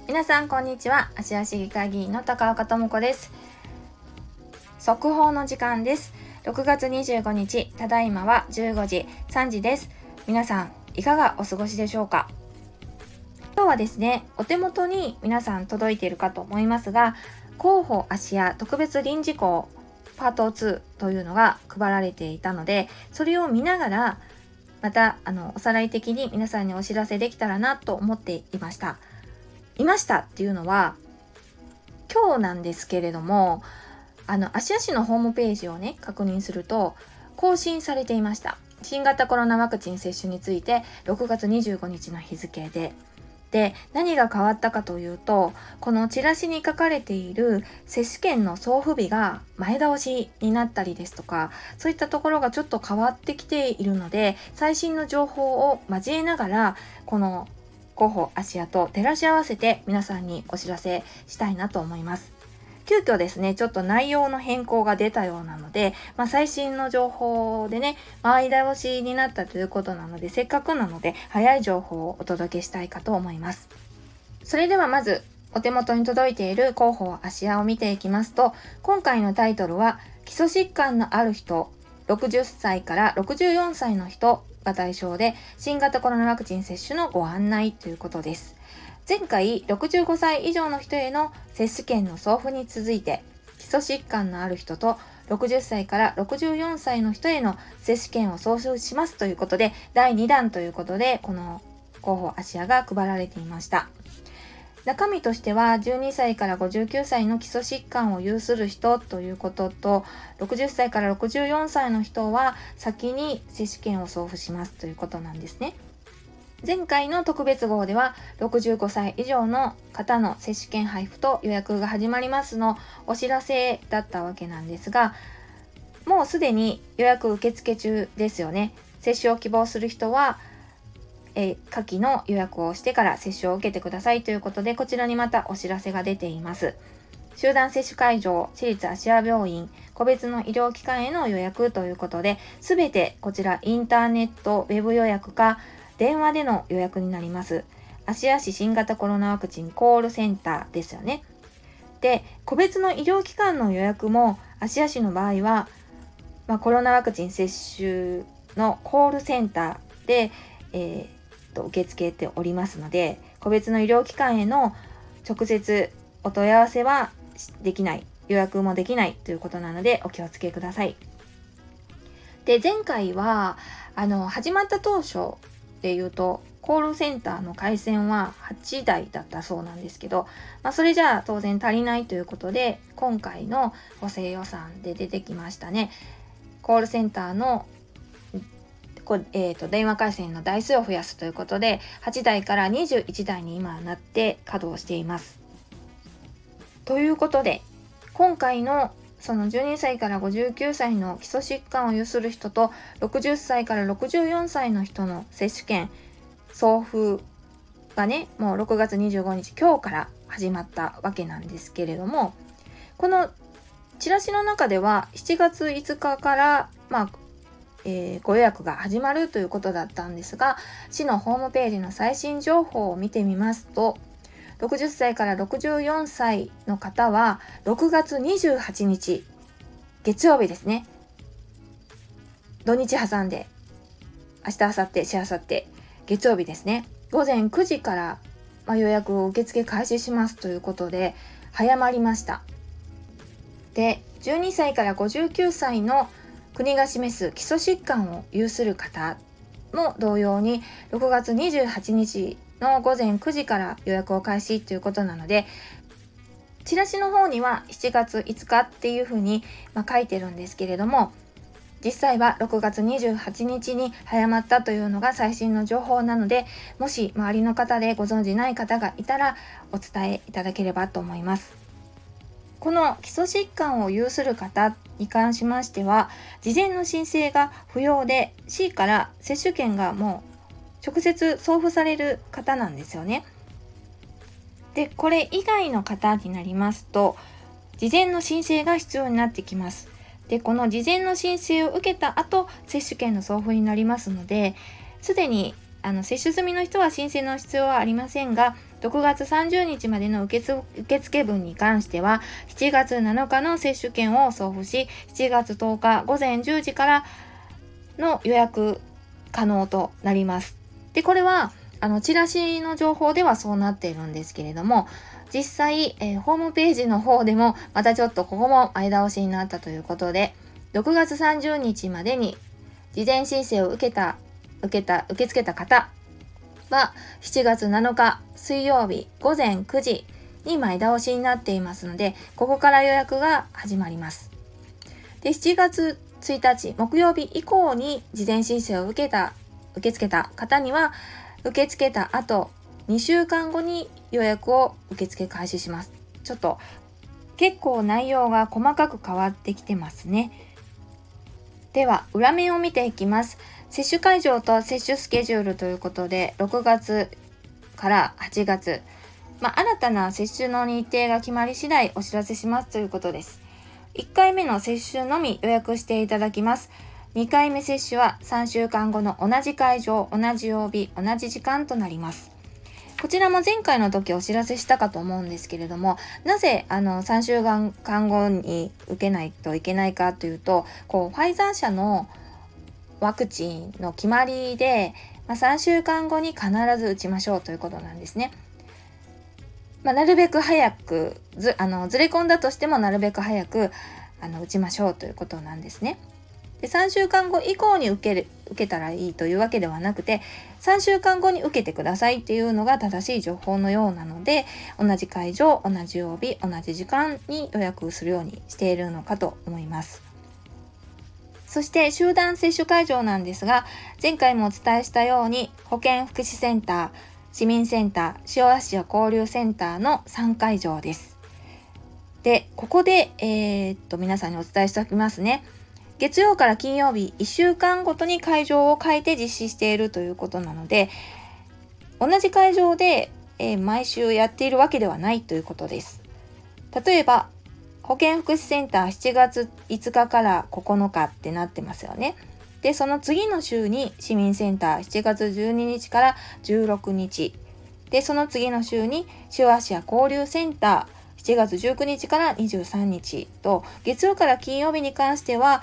皆さんこんにちは。芦屋市議会議員の高岡智子です。速報の時間です。6月25日、ただいまは15時3時です。皆さんいかがお過ごしでしょうか。今日はですね、お手元に皆さん届いているかと思いますが、広報芦屋特別臨時講パート2というのが配られていたので、それを見ながらまたおさらい的に皆さんにお知らせできたらなと思っていました。っていうのは今日なんですけれども、芦屋市のホームページをね確認すると更新されていました。新型コロナワクチン接種について6月25日の日付で何が変わったかというと、このチラシに書かれている接種券の送付日が前倒しになったりですとか、そういったところがちょっと変わってきているので、最新の情報を交えながらこの広報芦屋と照らし合わせて皆さんにお知らせしたいなと思います。急遽ですね、ちょっと内容の変更が出たようなので、最新の情報でね、前倒しになったということなので、せっかくなので早い情報をお届けしたいかと思います。それではまずお手元に届いている広報芦屋を見ていきますと、今回のタイトルは基礎疾患のある人、60歳から64歳の人が対象で、新型コロナワクチン接種のご案内ということです。前回65歳以上の人への接種券の送付に続いて、基礎疾患のある人と60歳から64歳の人への接種券を送付しますということで、第2弾ということでこの広報芦屋が配られていました。中身としては12歳から59歳の基礎疾患を有する人ということと、60歳から64歳の人は先に接種券を送付しますということなんですね。前回の特別号では65歳以上の方の接種券配布と予約が始まりますのお知らせだったわけなんですが、もうすでに予約受付中ですよね。接種を希望する人は下記の予約をしてから接種を受けてくださいということで、こちらにまたお知らせが出ています。集団接種会場、市立芦屋病院、個別の医療機関への予約ということで、すべてこちらインターネット、ウェブ予約か電話での予約になります。芦屋市新型コロナワクチンコールセンターですよね。で、個別の医療機関の予約も芦屋市の場合は、コロナワクチン接種のコールセンターで、受け付けておりますので、個別の医療機関への直接お問い合わせはできない、予約もできないということなのでお気をつけください。で、前回は始まった当初でいうとコールセンターの回線は8台だったそうなんですけど、それじゃあ当然足りないということで、今回の補正予算で出てきましたね。コールセンターの電話回線の台数を増やすということで、8台から21台に今なって稼働しています。ということで、今回のその12歳から59歳の基礎疾患を有する人と60歳から64歳の人の接種券送付がね、もう6月25日今日から始まったわけなんですけれども、このチラシの中では7月5日からご予約が始まるということだったんですが、市のホームページの最新情報を見てみますと、60歳から64歳の方は6月28日月曜日ですね、土日挟んで明日、明後日、しあさって月曜日ですね、午前9時から予約を受付開始しますということで早まりました。で、12歳から59歳の国が示す基礎疾患を有する方も同様に6月28日の午前9時から予約を開始ということなので、チラシの方には7月5日っていうふうに書いてるんですけれども、実際は6月28日に早まったというのが最新の情報なので、もし周りの方でご存じない方がいたらお伝えいただければと思います。この基礎疾患を有する方に関しましては、事前の申請が不要で C から接種券がもう直接送付される方なんですよね。で、これ以外の方になりますと事前の申請が必要になってきます。で、この事前の申請を受けた後接種券の送付になりますので、すでに接種済みの人は申請の必要はありませんが、 6月30日までの受付分に関しては7月7日の接種券を送付し、7月10日午前10時からの予約可能となります。で、これはチラシの情報ではそうなっているんですけれども、実際、ホームページの方でもまたちょっとここも前倒しになったということで、6月30日までに事前申請を受け付けた方は7月7日水曜日午前9時に前倒しになっていますので、ここから予約が始まります。で、7月1日木曜日以降に事前申請を受け付けた方には、受け付けた後2週間後に予約を受付開始します。ちょっと結構内容が細かく変わってきてますね。では裏面を見ていきます。接種会場と接種スケジュールということで、6月から8月、新たな接種の日程が決まり次第お知らせしますということです。1回目の接種のみ予約していただきます。2回目接種は3週間後の同じ会場、同じ曜日、同じ時間となります。こちらも前回の時お知らせしたかと思うんですけれども、なぜ3週間後に受けないといけないかというと、ファイザー社のワクチンの決まりで、3週間後に必ず打ちましょうということなんですね。なるべく早くずれ込んだとしてもなるべく早く打ちましょうということなんですね。で、3週間後以降に受けたらいいというわけではなくて、3週間後に受けてくださいっていうのが正しい情報のようなので、同じ会場、同じ曜日、同じ時間に予約するようにしているのかと思います。そして集団接種会場なんですが、前回もお伝えしたように保健福祉センター、市民センター、塩芦屋交流センターの3会場です。で、ここで、皆さんにお伝えしておきますね。月曜から金曜日1週間ごとに会場を変えて実施しているということなので、同じ会場で、毎週やっているわけではないということです。例えば保健福祉センター7月5日から9日ってなってますよね。で、その次の週に市民センター7月12日から16日で、その次の週に塩芦屋交流センター7月19日から23日と、月曜から金曜日に関しては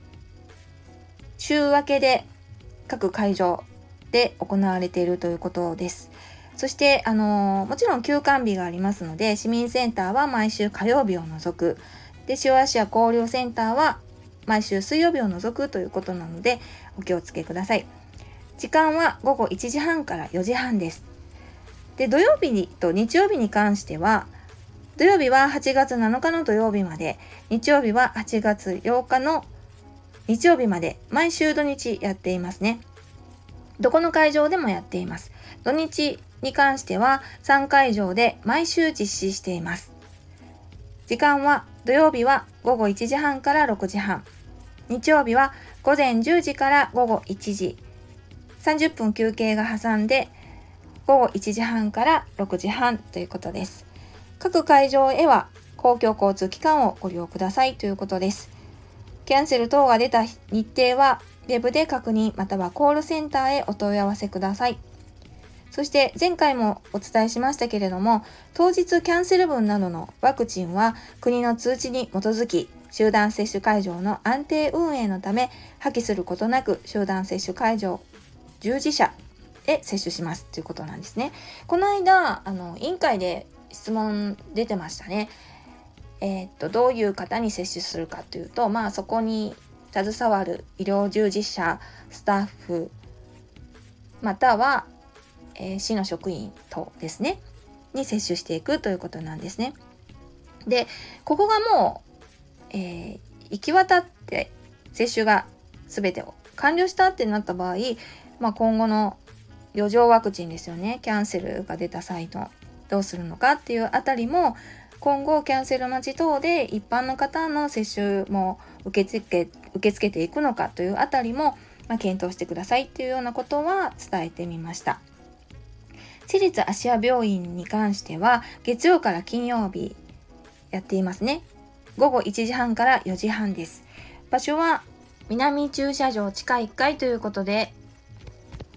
週分けで各会場で行われているということです。そしてもちろん休館日がありますので、市民センターは毎週火曜日を除く、で塩芦屋交流センターは毎週水曜日を除くということなのでお気をつけください。時間は午後1時半から4時半です。で、土曜日と日曜日に関しては、土曜日は8月7日の土曜日まで、日曜日は8月8日の日曜日まで、毎週土日やっていますね。どこの会場でもやっています。土日に関しては3会場で毎週実施しています。時間は土曜日は午後1時半から6時半、日曜日は午前10時から午後1時、30分休憩が挟んで午後1時半から6時半ということです。各会場へは公共交通機関をご利用くださいということです。キャンセル等が出た日程はウェブで確認またはコールセンターへお問い合わせください。そして前回もお伝えしましたけれども、当日キャンセル分などのワクチンは国の通知に基づき集団接種会場の安定運営のため破棄することなく集団接種会場従事者へ接種しますということなんですね。この間委員会で質問出てましたね。どういう方に接種するかというと、そこに携わる医療従事者、スタッフまたは、市の職員等ですねに接種していくということなんですね。で、ここがもう、行き渡って接種が全てを完了したってなった場合、今後の余剰ワクチンですよね、キャンセルが出た際のどうするのかっていうあたりも、今後キャンセル待ち等で一般の方の接種も受け付けていくのかというあたりも、検討してくださいっていうようなことは伝えてみました。市立芦屋病院に関しては月曜から金曜日やっていますね。午後1時半から4時半です。場所は南駐車場地下1階ということで、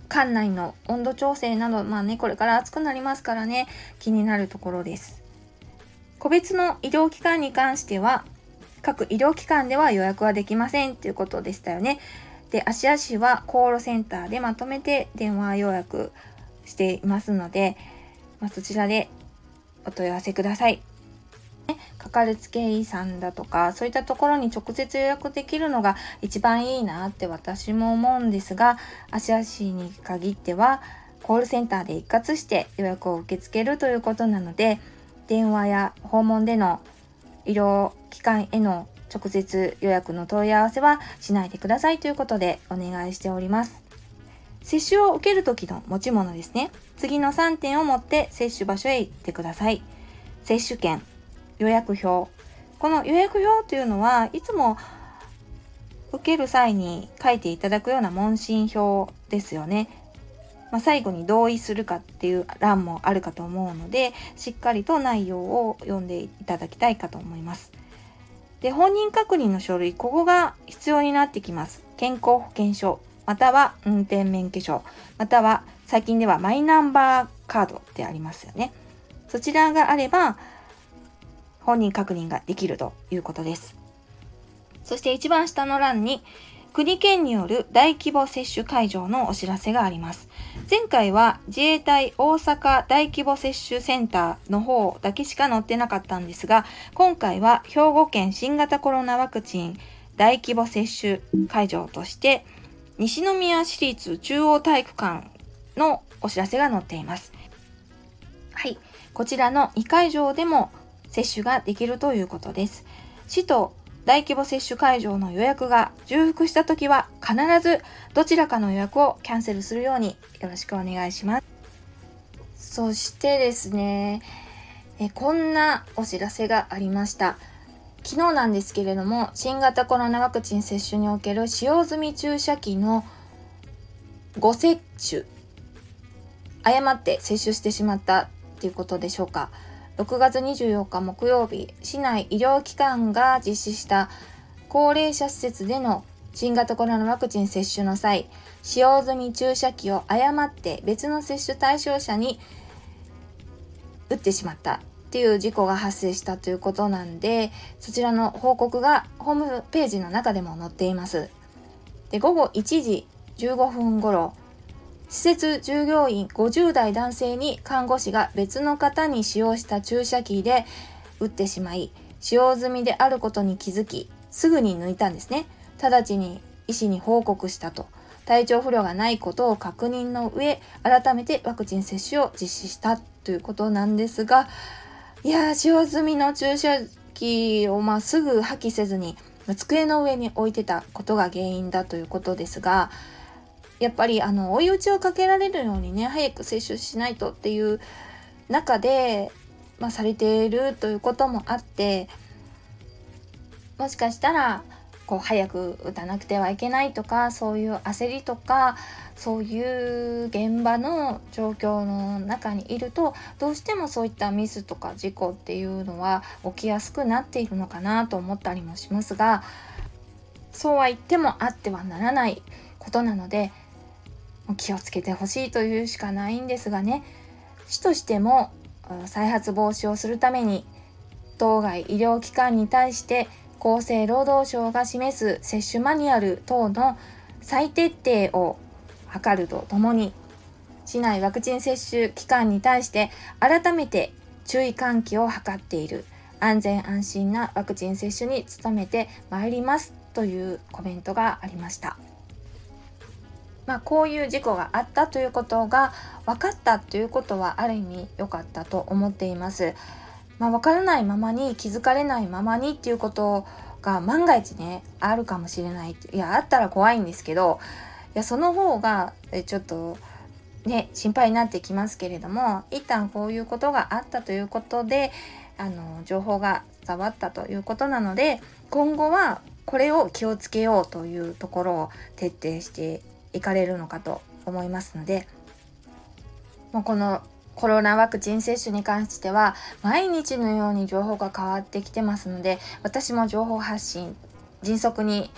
館内の温度調整など、これから暑くなりますからね、気になるところです。個別の医療機関に関しては、各医療機関では予約はできませんということでしたよね。で、芦屋市はコールセンターでまとめて電話予約していますので、そちらでお問い合わせください。かかりつけ医さんだとか、そういったところに直接予約できるのが一番いいなって私も思うんですが、芦屋市に限ってはコールセンターで一括して予約を受け付けるということなので、電話や訪問での医療機関への直接予約の問い合わせはしないでくださいということでお願いしております。接種を受ける時の持ち物ですね。次の3点を持って接種場所へ行ってください。接種券、予約表。この予約表というのはいつも受ける際に書いていただくような問診票ですよね。最後に同意するかっていう欄もあるかと思うので、しっかりと内容を読んでいただきたいかと思います。で、本人確認の書類、ここが必要になってきます。健康保険証、または運転免許証、または最近ではマイナンバーカードってありますよね。そちらがあれば本人確認ができるということです。そして一番下の欄に国県による大規模接種会場のお知らせがあります。前回は自衛隊大阪大規模接種センターの方だけしか載ってなかったんですが、今回は兵庫県新型コロナワクチン大規模接種会場として西宮市立中央体育館のお知らせが載っています。はい、こちらの2会場でも接種ができるということです。市と大規模接種会場の予約が重複したときは必ずどちらかの予約をキャンセルするようによろしくお願いします。そしてですね、こんなお知らせがありました。昨日なんですけれども、新型コロナワクチン接種における使用済み注射器の誤接種、誤って接種してしまったということでしょうか。6月24日木曜日、市内医療機関が実施した高齢者施設での新型コロナワクチン接種の際、使用済み注射器を誤って別の接種対象者に打ってしまったっていう事故が発生したということなんで、そちらの報告がホームページの中でも載っています。で、午後1時15分頃、施設従業員50代男性に看護師が別の方に使用した注射器で打ってしまい、使用済みであることに気づき、すぐに抜いたんですね。直ちに医師に報告したと。体調不良がないことを確認の上、改めてワクチン接種を実施したということなんですが、使用済みの注射器をすぐ破棄せずに机の上に置いてたことが原因だということですが、やっぱり追い打ちをかけられるようにね、早く接種しないとっていう中で、されているということもあって、もしかしたら早く打たなくてはいけないとか、そういう焦りとか、そういう現場の状況の中にいると、どうしてもそういったミスとか事故っていうのは起きやすくなっているのかなと思ったりもしますが、そうは言ってもあってはならないことなので、気をつけてほしいというしかないんですがね。市としても再発防止をするために、当該医療機関に対して厚生労働省が示す接種マニュアル等の再徹底を図るとともに、市内ワクチン接種機関に対して改めて注意喚起を図っている。安全安心なワクチン接種に努めてまいりますというコメントがありました。こういう事故があったということが分かったということは、ある意味良かったと思っています。分からないままに、気づかれないままにっていうことが万が一ね、あるかもしれない。あったら怖いんですけど、その方がちょっとね、心配になってきますけれども、一旦こういうことがあったということで、情報が伝わったということなので、今後はこれを気をつけようというところを徹底していかれるのかと思いますので、もうこのコロナワクチン接種に関しては毎日のように情報が変わってきてますので、私も情報発信迅速に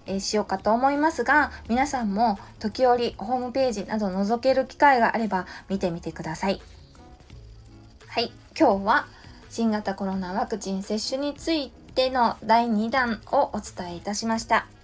しようかと思いますが、皆さんも時折ホームページなど覗ける機会があれば見てみてください。はい、今日は新型コロナワクチン接種についての第2弾をお伝えいたしました。